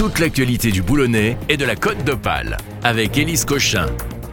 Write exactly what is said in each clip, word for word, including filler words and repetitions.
toute l'actualité du Boulonnais et de la Côte d'Opale avec Élise Cochin.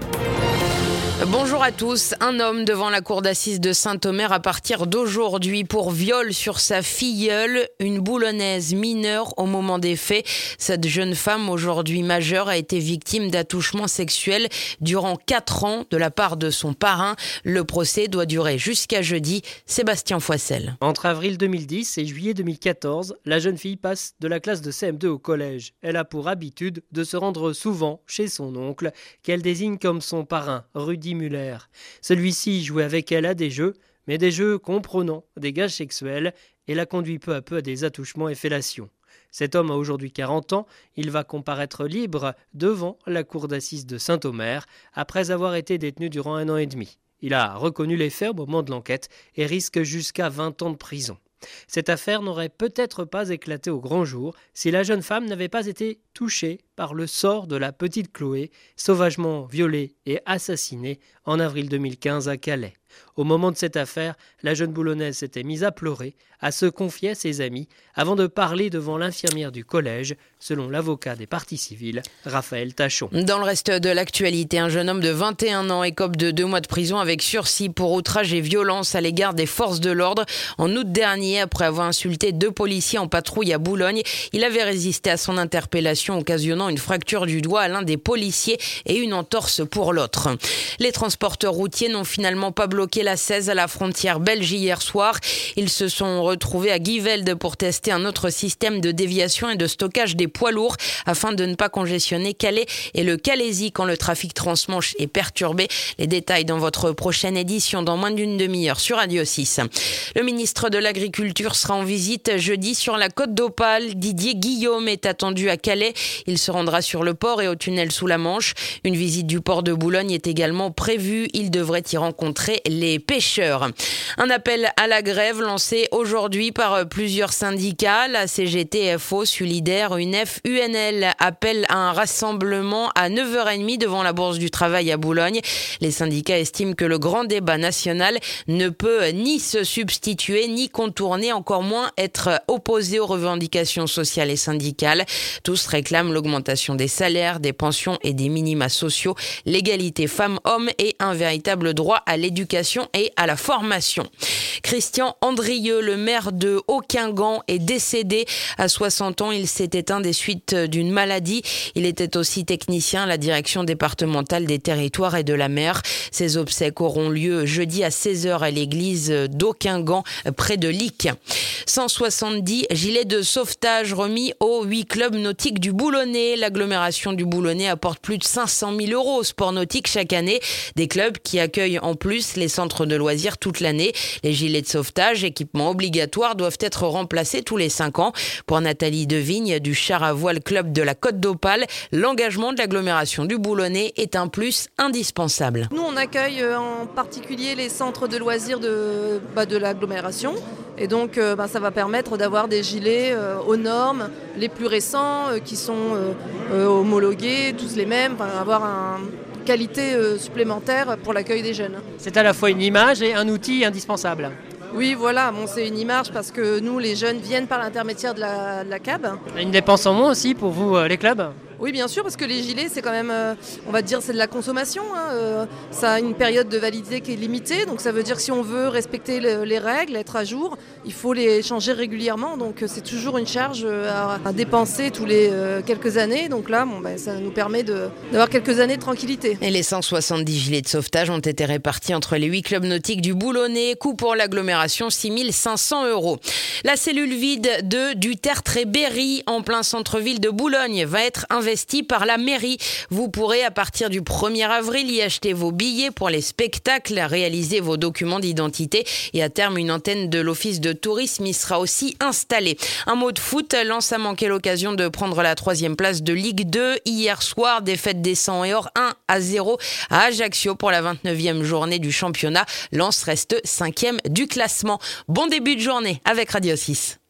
Bonjour à tous. Un homme devant la cour d'assises de Saint-Omer à partir d'aujourd'hui pour viol sur sa filleule, une boulonnaise mineure au moment des faits. Cette jeune femme, aujourd'hui majeure, a été victime d'attouchements sexuels durant quatre ans de la part de son parrain. Le procès doit durer jusqu'à jeudi. Sébastien Foissel. Entre avril deux mille dix et juillet deux mille quatorze, la jeune fille passe de la classe de C M deux au collège. Elle a pour habitude de se rendre souvent chez son oncle, qu'elle désigne comme son parrain, Rudy Muller. Celui-ci jouait avec elle à des jeux, mais des jeux comprenant des gages sexuels, et la conduit peu à peu à des attouchements et fellations. Cet homme a aujourd'hui quarante ans, il va comparaître libre devant la cour d'assises de Saint-Omer, après avoir été détenu durant un an et demi. Il a reconnu les faits au moment de l'enquête et risque jusqu'à vingt ans de prison. Cette affaire n'aurait peut-être pas éclaté au grand jour si la jeune femme n'avait pas été touchée par le sort de la petite Chloé, sauvagement violée et assassinée en avril deux mille quinze à Calais. Au moment de cette affaire, la jeune boulonnaise s'était mise à pleurer, à se confier à ses amis, avant de parler devant l'infirmière du collège, selon l'avocat des parties civiles, Raphaël Tachon. Dans le reste de l'actualité, un jeune homme de vingt et un ans écope de deux mois de prison avec sursis pour outrage et violence à l'égard des forces de l'ordre. En août dernier, après avoir insulté deux policiers en patrouille à Boulogne, il avait résisté à son interpellation, occasionnant une fracture du doigt à l'un des policiers et une entorse pour l'autre. Les transporteurs routiers n'ont finalement pas bloqué la seize à la frontière belge hier soir. Ils se sont retrouvés à Givelde pour tester un autre système de déviation et de stockage des poids lourds afin de ne pas congestionner Calais et le Calaisis quand le trafic transmanche est perturbé. Les détails dans votre prochaine édition dans moins d'une demi-heure sur Radio six. Le ministre de l'Agriculture sera en visite jeudi sur la Côte d'Opale. Didier Guillaume est attendu à Calais. Il se rendra sur le port et au tunnel sous la Manche. Une visite du port de Boulogne est également prévue. Il devrait y rencontrer les pêcheurs. Un appel à la grève lancé aujourd'hui par plusieurs syndicats. La C G T, F O, Sulidaire, U N E F, U N L appellent à un rassemblement à neuf heures trente devant la Bourse du Travail à Boulogne. Les syndicats estiment que le grand débat national ne peut ni se substituer, ni contourner, encore moins être opposé aux revendications sociales et syndicales. Tous réclament l'augmentation des salaires, des pensions et des minima sociaux, l'égalité femmes-hommes et un véritable droit à l'éducation et à la formation. Christian Andrieux, le maire de Auquingan, est décédé à soixante ans. Il s'est éteint des suites d'une maladie. Il était aussi technicien à la direction départementale des territoires et de la mer. Ses obsèques auront lieu jeudi à seize heures à l'église d'Auquingan, près de Lic. cent soixante-dix gilets de sauvetage remis aux huit clubs nautiques du Boulonnais. L'agglomération du Boulonnais apporte plus de cinq cent mille euros au sport nautique chaque année. Des clubs qui accueillent en plus les centres de loisirs toute l'année. Les gilets de sauvetage, équipements obligatoires, doivent être remplacés tous les cinq ans. Pour Nathalie Devigne du Char à Voile Club de la Côte d'Opale, l'engagement de l'agglomération du Boulonnais est un plus indispensable. Nous, on accueille en particulier les centres de loisirs de, bah, de l'agglomération. Et donc, euh, bah, ça va permettre d'avoir des gilets euh, aux normes, les plus récents, euh, qui sont euh, euh, homologués, tous les mêmes, enfin, avoir une qualité euh, supplémentaire pour l'accueil des jeunes. C'est à la fois une image et un outil indispensable. Oui, voilà, bon, c'est une image parce que nous, les jeunes, viennent par l'intermédiaire de la, de la C A B. Une dépense en moins aussi pour vous, euh, les clubs ? Oui, bien sûr, parce que les gilets, c'est quand même, euh, on va dire, c'est de la consommation. Hein, euh, ça a une période de validité qui est limitée, donc ça veut dire que si on veut respecter le, les règles, être à jour, il faut les changer régulièrement. Donc euh, c'est toujours une charge à, à dépenser tous les euh, quelques années. Donc là, bon, ben, ça nous permet de, d'avoir quelques années de tranquillité. Et les cent soixante-dix gilets de sauvetage ont été répartis entre les huit clubs nautiques du Boulonnais. Coût pour l'agglomération, six mille cinq cents euros. La cellule vide de Dutertre-et-Berry, en plein centre-ville de Boulogne, va être investie par la mairie. Vous pourrez à partir du premier avril y acheter vos billets pour les spectacles, réaliser vos documents d'identité et à terme une antenne de l'office de tourisme y sera aussi installée. Un mot de foot, Lens a manqué l'occasion de prendre la troisième place de Ligue deux. Hier soir, défaite des cent et or un à zéro à Ajaccio pour la vingt-neuvième journée du championnat. Lens reste cinquième du classement. Bon début de journée avec Radio six.